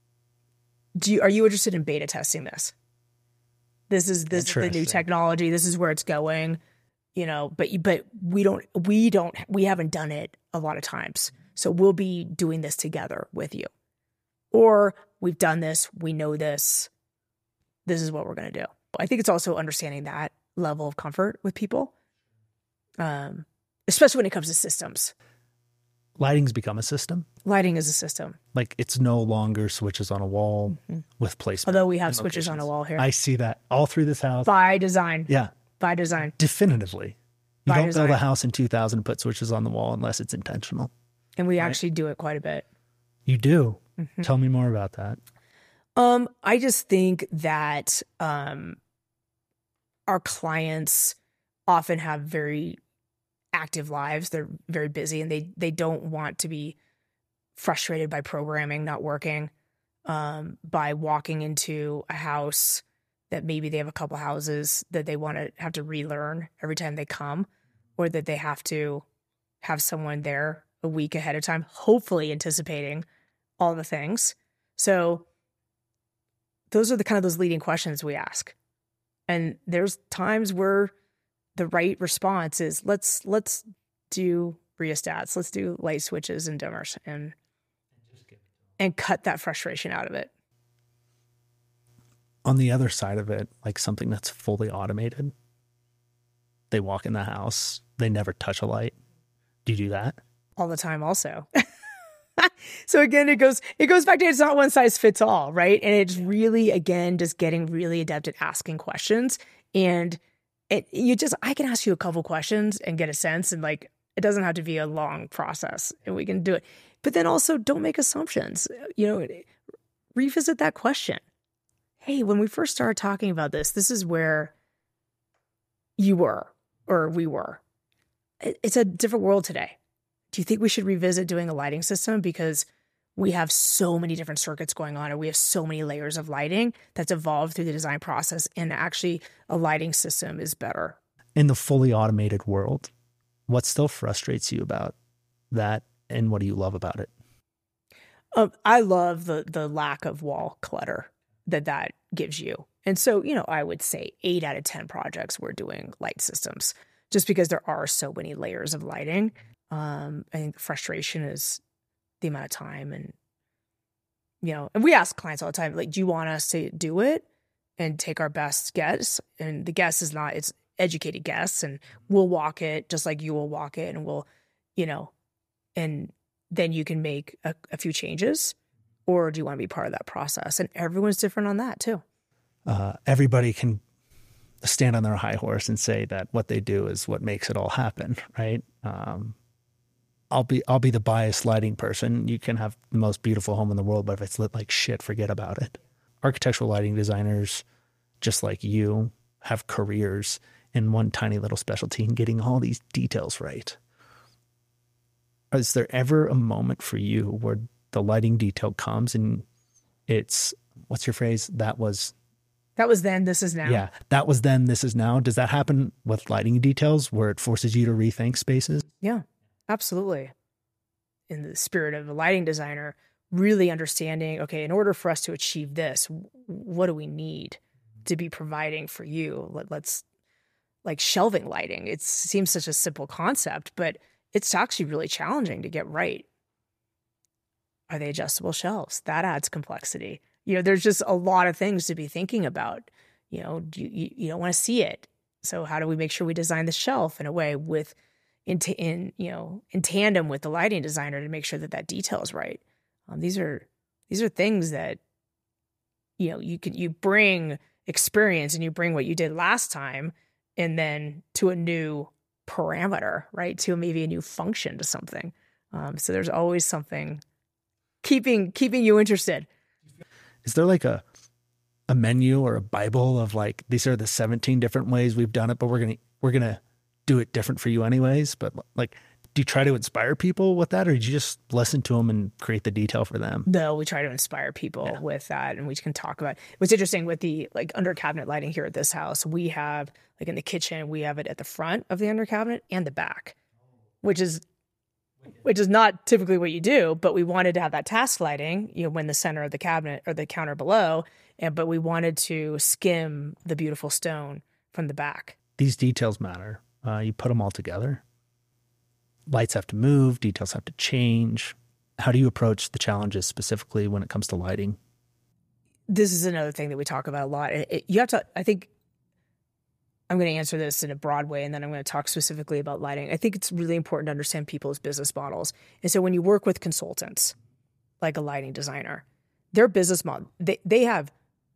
Do you, are you interested in beta testing this? This is this is the new technology. This is where it's going, you know. But but we don't we don't we haven't done it a lot of times. So we'll be doing this together with you, or we've done this. We know this. This is what we're going to do. I think it's also understanding that level of comfort with people. Um. Especially when it comes to systems. Lighting's become a system. Lighting is a system. Like it's no longer switches on a wall mm-hmm. with placement. Although we have switches locations. On a wall here. I see that all through this house. By design. Yeah. By design. Definitively. You By don't design. build a house in two thousand and put switches on the wall unless it's intentional. And we right? actually do it quite a bit. You do? Mm-hmm. Tell me more about that. Um, I just think that um, our clients often have very active lives. They're very busy, and they they don't want to be frustrated by programming not working, um, by walking into a house that maybe they have a couple houses that they want to have to relearn every time they come, or that they have to have someone there a week ahead of time, hopefully anticipating all the things. So those are the kind of those leading questions we ask. And there's times where the right response is let's let's do rheostats, let's do light switches and dimmers, and and cut that frustration out of it. On the other side of it, like something that's fully automated, they walk in the house, they never touch a light. Do you do that? All the time also. So again, it goes it goes back to it's not one size fits all, right? And it's really, again, just getting really adept at asking questions. And it, you just, I can ask you a couple questions and get a sense, and like, it doesn't have to be a long process, and we can do it. But then also don't make assumptions, you know, revisit that question. Hey, when we first started talking about this, this is where you were, or we were. It's a different world today. Do you think we should revisit doing a lighting system? Because we have so many different circuits going on, and we have so many layers of lighting that's evolved through the design process. And actually, a lighting system is better. In the fully automated world, what still frustrates you about that, and what do you love about it? Um, I love the the lack of wall clutter that that gives you. And so, you know, I would say eight out of ten projects we're doing light systems, just because there are so many layers of lighting. Um, I think the frustration is the amount of time, and, you know, and we ask clients all the time, like, do you want us to do it and take our best guess? And the guess is not, it's educated guess, and we'll walk it just like you will walk it, and we'll, you know, and then you can make a, a few changes, or do you want to be part of that process? And everyone's different on that too. Uh, everybody can stand on their high horse and say that what they do is what makes it all happen, right? Um, I'll be I'll be the biased lighting person. You can have the most beautiful home in the world, but if it's lit like shit, forget about it. Architectural lighting designers, just like you, have careers in one tiny little specialty and getting all these details right. Is there ever a moment for you where the lighting detail comes and it's, what's your phrase? That was That was then, this is now. Yeah, that was then, this is now. Does that happen with lighting details where it forces you to rethink spaces? Yeah, absolutely. In the spirit of a lighting designer, really understanding, okay, in order for us to achieve this, what do we need to be providing for you? Let, let's, like shelving lighting. It seems such a simple concept, but it's actually really challenging to get right. Are they adjustable shelves? That adds complexity. You know, there's just a lot of things to be thinking about. You know, you, you, you don't want to see it. So how do we make sure we design the shelf in a way with, in, t- in you know, in tandem with the lighting designer to make sure that that detail is right? Um, these are these are things that, you know, you can you bring experience and you bring what you did last time, and then to a new parameter, right? To maybe a new function to something. Um, so there's always something keeping keeping you interested. Is there like a a menu or a Bible of like, these are the seventeen different ways we've done it, but we're gonna we're gonna do it different for you anyways? But like, do you try to inspire people with that, or did you just listen to them and create the detail for them? No, we try to inspire people yeah. with that, and we can talk about. What's interesting with the like under cabinet lighting here at this house, we have like in the kitchen, we have it at the front of the under cabinet and the back, which is which is not typically what you do, but we wanted to have that task lighting, you know, when the center of the cabinet or the counter below, and but we wanted to skim the beautiful stone from the back. These details matter. Uh, you put them all together. Lights have to move, details have to change. How do you approach the challenges specifically when it comes to lighting? This is another thing that we talk about a lot. It, it, you have to, I think, I'm going to answer this in a broad way, and then I'm going to talk specifically about lighting. I think it's really important to understand people's business models. And so when you work with consultants, like a lighting designer, their business model, they, they have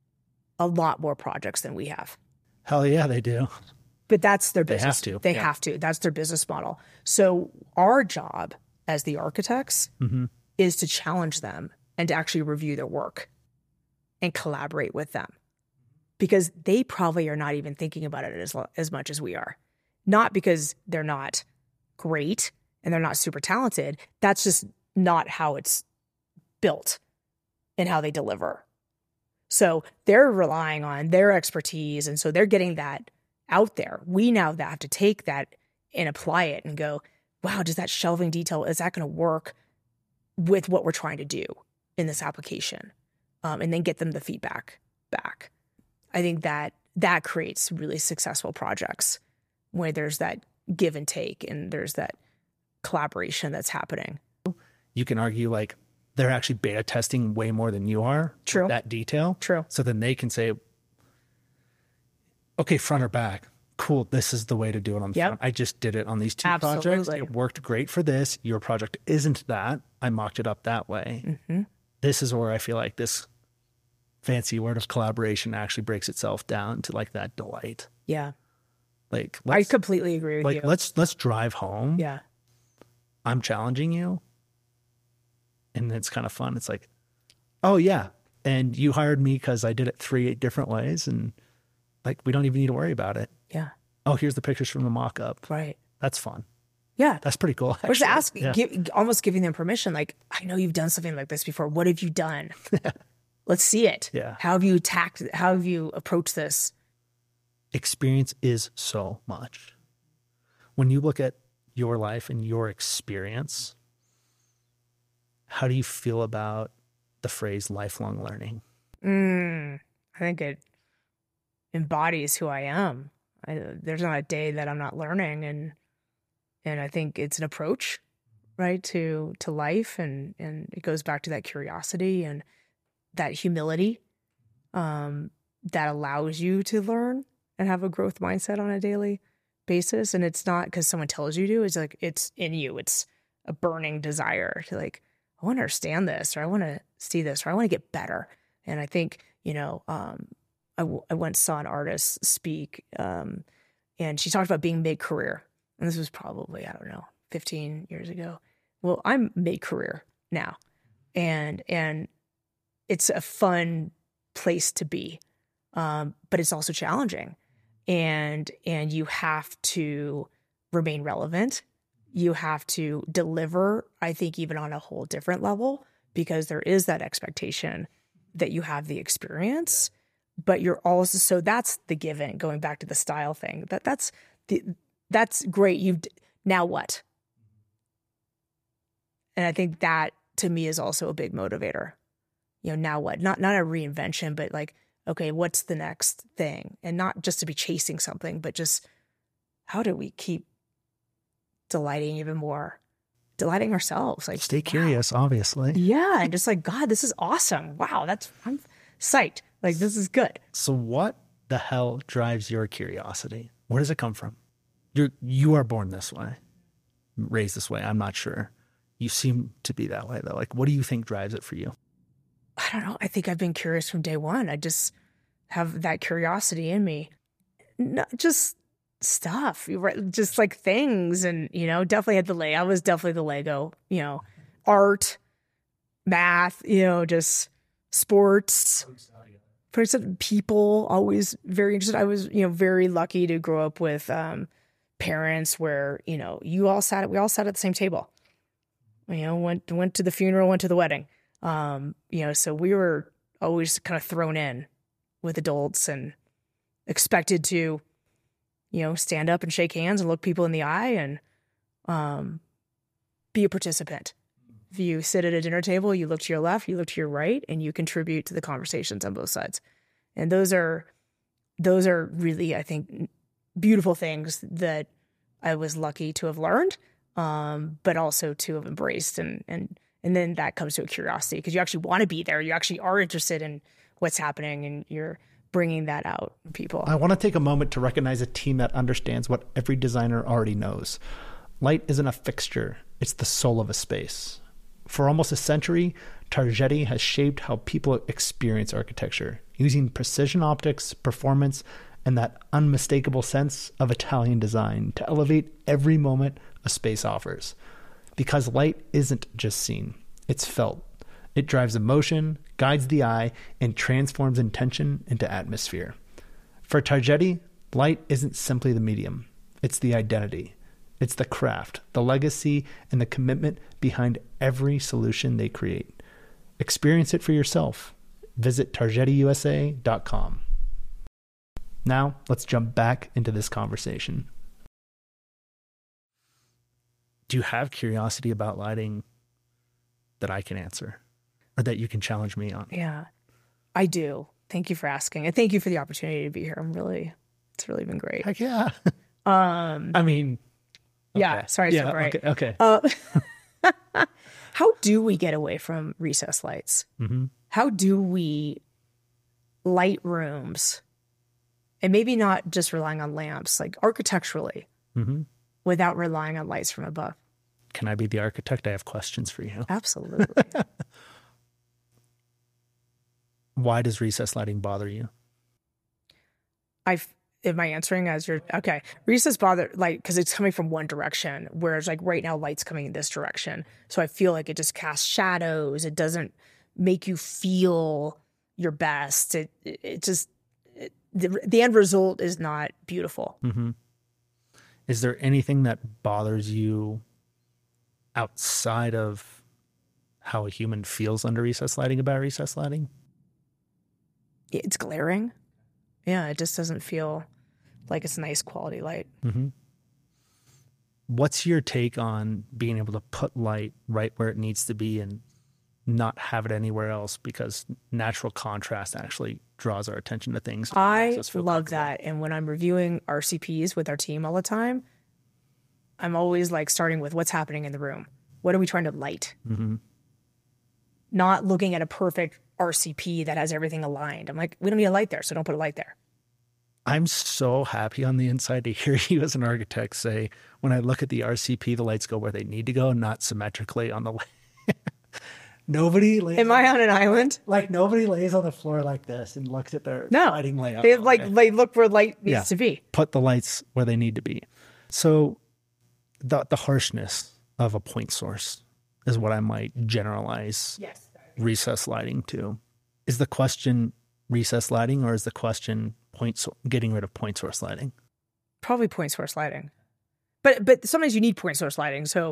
a lot more projects than we have. Hell yeah, they do. But that's their business. They have to. They yeah. have to. That's their business model. So our job as the architects mm-hmm. is to challenge them and to actually review their work and collaborate with them, because they probably are not even thinking about it as, as much as we are. Not because they're not great and they're not super talented. That's just not how it's built and how they deliver. So they're relying on their expertise, and so they're getting that out there. We now have to take that and apply it and go, wow, does that shelving detail, is that going to work with what we're trying to do in this application? Um, and then get them the feedback back. I think that that creates really successful projects where there's that give and take and there's that collaboration that's happening. You can argue like they're actually beta testing way more than you are. True. That detail. True. So then they can say, okay, front or back. Cool. This is the way to do it on the yep. front. I just did it on these two Absolutely. projects. It worked great for this. Your project isn't that. I mocked it up that way. Mm-hmm. This is where I feel like this fancy word of collaboration actually breaks itself down to like that delight. Yeah. Like, I completely agree with like, you. Like, let's, let's drive home. Yeah. I'm challenging you. And it's kind of fun. It's like, oh yeah. And you hired me because I did it three different ways. And like, we don't even need to worry about it. Yeah. Oh, here's the pictures from the mock-up. Right. That's fun. Yeah. That's pretty cool. Actually. Or just asking, yeah. give, almost giving them permission. Like, I know you've done something like this before. What have you done? Let's see it. Yeah. How have you attacked, how have you approached this? Experience is so much. When you look at your life and your experience, how do you feel about the phrase lifelong learning? Mm, I think it embodies who I am. I, there's not a day that I'm not learning, and and I think it's an approach, right, to to life, and and it goes back to that curiosity and that humility um, that allows you to learn and have a growth mindset on a daily basis. And it's not because someone tells you to. It's like it's in you. It's a burning desire to like, I want to understand this, or I want to see this, or I want to get better. And I think, you know, um, I, w- I once saw an artist speak, um, and she talked about being mid-career. And this was probably, I don't know, fifteen years ago. well, I'm mid-career now, and and it's a fun place to be, um, but it's also challenging, and and you have to remain relevant. You have to deliver, I think, even on a whole different level, because there is that expectation that you have the experience, but you're also, so that's the given, going back to the style thing, that that's the, that's great. You've, now what? And I think that to me is also a big motivator. You know, now what? Not, not a reinvention, but like, okay, what's the next thing? And not just to be chasing something, but just how do we keep delighting even more, delighting ourselves? Like, Stay wow. curious, obviously. Yeah. And just like, God, this is awesome. Wow. That's, I'm psyched. Like, this is good. So what the hell drives your curiosity? Where does it come from? You're, you are born this way, raised this way. I'm not sure. You seem to be that way though. Like, what do you think drives it for you? I don't know. I think I've been curious from day one. I just have that curiosity in me. Not just stuff, just like things. And, you know, definitely had the Lego. I was definitely the Lego, you know, art, math, you know, just sports, people, always very interested. I was, you know, very lucky to grow up with um, parents where, you know, you all sat, we all sat at the same table, you know, went, went to the funeral, went to the wedding. Um, you know, so we were always kind of thrown in with adults and expected to, you know, stand up and shake hands and look people in the eye and um, be a participant. If you sit at a dinner table, you look to your left, you look to your right, and you contribute to the conversations on both sides. And those are, those are really, I think, beautiful things that I was lucky to have learned, um, but also to have embraced. And, and, and then that comes to a curiosity because you actually want to be there. You actually are interested in what's happening and you're bringing that out in people. I want to take a moment to recognize a team that understands what every designer already knows. Light isn't a fixture. It's the soul of a space. For almost a century, Targetti has shaped how people experience architecture, using precision optics, performance, and that unmistakable sense of Italian design to elevate every moment a space offers. Because light isn't just seen, it's felt. It drives emotion, guides the eye, and transforms intention into atmosphere. For Targetti, light isn't simply the medium. It's the identity. It's the craft, the legacy, and the commitment behind every solution they create. Experience it for yourself. Visit targetti u s a dot com. Now, let's jump back into this conversation. Do you have curiosity about lighting that I can answer or that you can challenge me on? Yeah, I do. Thank you for asking. And thank you for the opportunity to be here. I'm really, it's really been great. Heck yeah. Um, I mean, okay. yeah, sorry. Yeah, right. okay. okay. Uh, how do we get away from recessed lights? Mm-hmm. How do we light rooms and maybe not just relying on lamps, like architecturally, Mm-hmm. without relying on lights from above? Can I be the architect? I have questions for you. Absolutely. Why does recessed lighting bother you? I've, am I answering as you're, okay. Recessed bother, like, because it's coming from one direction, whereas like right now light's coming in this direction. So I feel like it just casts shadows. It doesn't make you feel your best. It, it, it just, it, the, the end result is not beautiful. Mm-hmm. Is there anything that bothers you outside of how a human feels under recessed lighting about recessed lighting? It's glaring. Yeah, it just doesn't feel like it's nice quality light. Mm-hmm. What's your take on being able to put light right where it needs to be and not have it anywhere else, because natural contrast actually draws our attention to things? I love that. And when I'm reviewing R C Ps with our team all the time, I'm always like starting with what's happening in the room. What are we trying to light? Mm-hmm. Not looking at a perfect R C P that has everything aligned. I'm like, we don't need a light there, so don't put a light there. I'm so happy on the inside to hear you as an architect say, when I look at the R C P, the lights go where they need to go, not symmetrically on the Nobody lays Am I on an island? Like nobody lays on the floor like this and looks at their No. lighting layout. They have like Okay. they look where light needs Yeah. to be. Put the lights where they need to be. So the the harshness of a point source is what I might generalize Yes. recess lighting to. Is the question recess lighting, or is the question point so- getting rid of point source lighting? Probably point source lighting. But but sometimes you need point source lighting. So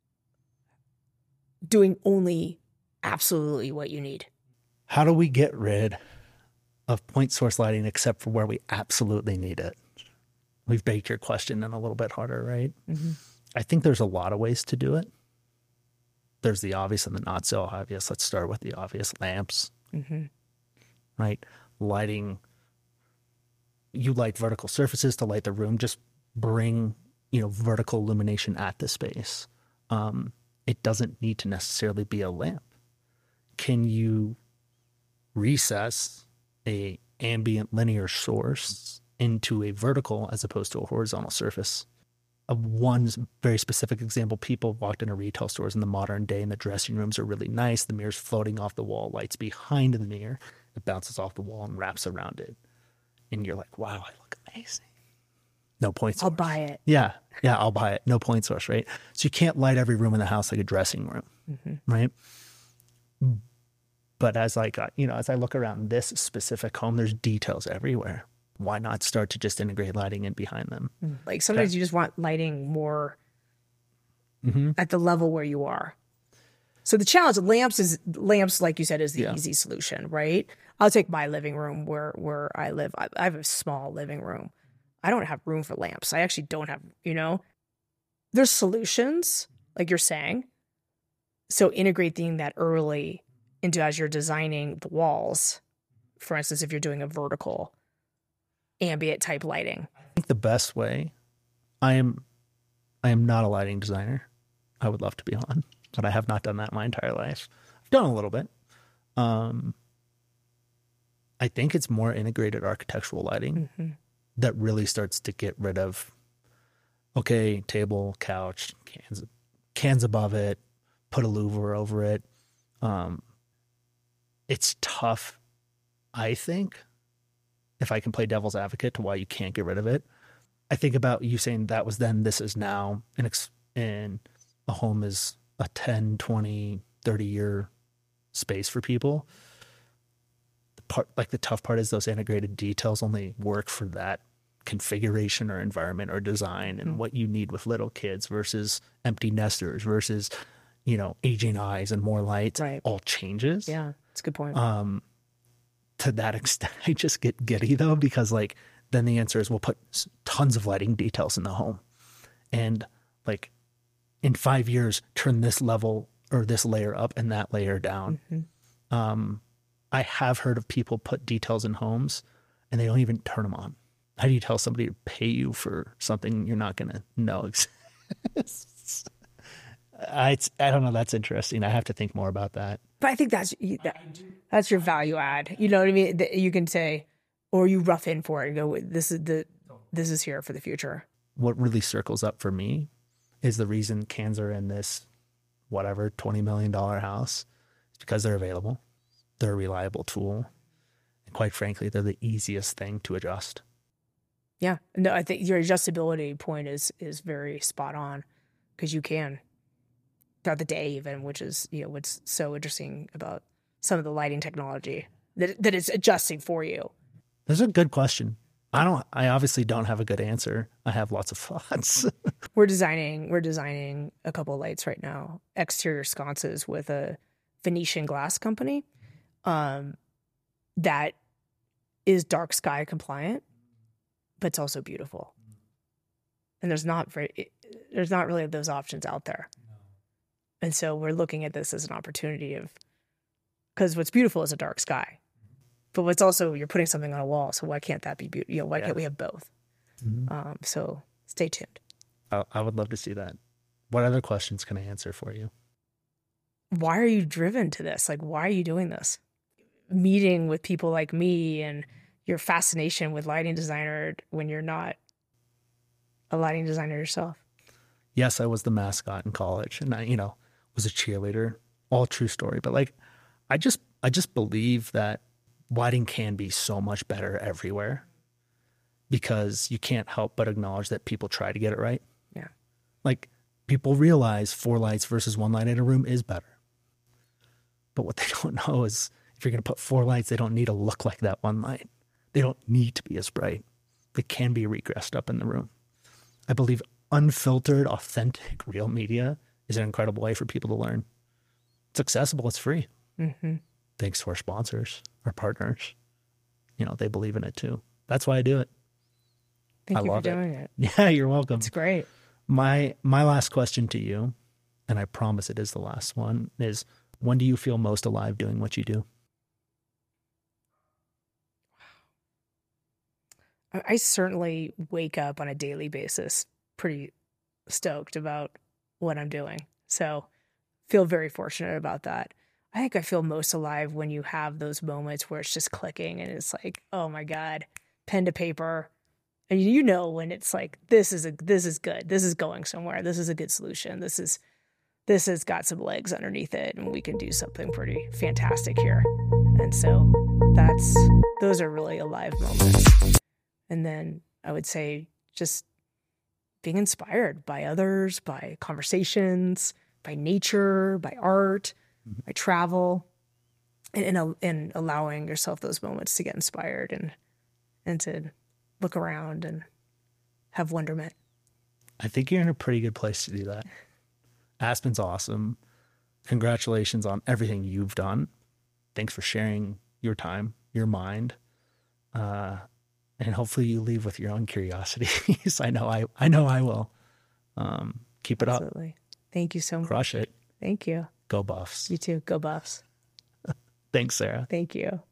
doing only absolutely what you need. How do we get rid of point source lighting except for where we absolutely need it? We've baked your question in a little bit harder, right? Mm-hmm. I think there's a lot of ways to do it. There's the obvious and the not so obvious. Let's start with the obvious. Lamps, Mm-hmm. right? Lighting. You light vertical surfaces to light the room. Just bring, you know, vertical illumination at the space. Um, it doesn't need to necessarily be a lamp. Can you recess a ambient linear source into a vertical as opposed to a horizontal surface? Of one very specific example, people walked into retail stores in the modern day and the dressing rooms are really nice. The mirror's floating off the wall, lights behind the mirror. It bounces off the wall and wraps around it. And you're like, wow, I look amazing. No point source. I'll buy it. Yeah, yeah, I'll buy it. No point source, right? So you can't light every room in the house like a dressing room, Mm-hmm. right? But as I got, you know, as I look around this specific home, there's details everywhere. Why not start to just integrate lighting in behind them? Like sometimes you just want lighting more Mm-hmm. at the level where you are. So the challenge, lamps is lamps, like you said, is the Yeah. easy solution, right? I'll take my living room where where I live. I, I have a small living room. I don't have room for lamps. I actually don't have, you know, there's solutions, like you're saying. So integrating that early into as you're designing the walls. For instance, if you're doing a vertical ambient type lighting. I think the best way, I am, I am not a lighting designer. I would love to be on, but I have not done that my entire life. I've done a little bit. Um, I think it's more integrated architectural lighting Mm-hmm. that really starts to get rid of, okay, table, couch, cans, cans above it, put a louver over it. Um, it's tough, I think, if I can play devil's advocate to why you can't get rid of it. I think about you saying that was then, this is now, and, ex- and a home is a ten, twenty, thirty year space for people. The part, like the tough part is those integrated details only work for that configuration or environment or design and Mm. what you need with little kids versus empty nesters versus, you know, aging eyes and more light. Right. All changes. Yeah, that's a good point. Um, to that extent, I just get giddy though, because like, then the answer is we'll put s- tons of lighting details in the home. And like in five years, turn this level or this layer up and that layer down. Mm-hmm. Um, I have heard of people put details in homes and they don't even turn them on. How do you tell somebody to pay you for something you're not going to know exists? I, it's, I don't know. That's interesting. I have to think more about that. But I think that's that, that's your value add. You know what I mean? That you can say, or you rough in for it and go, "This is the this is here for the future." What really circles up for me is the reason cans are in this whatever twenty million dollars house is because they're available. They're a reliable tool. And quite frankly, they're the easiest thing to adjust. Yeah, no, I think your adjustability point is is very spot on because you can throughout the day, even, which is you know what's so interesting about some of the lighting technology that that it's adjusting for you. That's a good question. I don't. I obviously don't have a good answer. I have lots of thoughts. We're designing we're designing a couple of lights right now, exterior sconces with a Venetian glass company, um, that is dark sky compliant, but it's also beautiful. And there's not very there's not really those options out there. And so we're looking at this as an opportunity of, because what's beautiful is a dark sky, but what's also, you're putting something on a wall. So why can't that be beautiful? You know, why Yeah. can't we have both? Mhm. Um, so stay tuned. I, I would love to see that. What other questions can I answer for you? Why are you driven to this? Like, why are you doing this? Meeting with people like me and your fascination with lighting designer when you're not a lighting designer yourself. Yes, I was the mascot in college, and I, you know, was a cheerleader. All true story, but like, I just, I just believe that lighting can be so much better everywhere, because you can't help but acknowledge that people try to get it right. Yeah. Like, people realize four lights versus one light in a room is better. But what they don't know is if you're going to put four lights, they don't need to look like that one light. They don't need to be as bright. They can be regressed up in the room. I believe unfiltered, authentic, real media is an incredible way for people to learn. It's accessible. It's free. Mm-hmm. Thanks to our sponsors, our partners. You know, they believe in it too. That's why I do it. Thank I you for love doing it. it. Yeah, you're welcome. It's great. My my last question to you, and I promise it is the last one, is when do you feel most alive doing what you do? I certainly wake up on a daily basis pretty stoked about what I'm doing. So feel very fortunate about that. I think I feel most alive when you have those moments where it's just clicking and it's like, oh my God, pen to paper. And you know when it's like, this is a this is good. This is going somewhere. This is a good solution. This is this has got some legs underneath it, and we can do something pretty fantastic here. And so that's those are really alive moments. And then I would say just being inspired by others, by conversations, by nature, by art, mm-hmm. by travel, and, and and allowing yourself those moments to get inspired and and to look around and have wonderment. I think you're in a pretty good place to do that. Aspen's awesome. Congratulations on everything you've done. Thanks for sharing your time, your mind. Uh, and hopefully you leave with your own curiosities. I know I, I know I will. Um, keep it Absolutely. up. Absolutely. Thank you so much. Crush it. Thank you. Go Buffs. You too. Go Buffs. Thanks, Sarah. Thank you.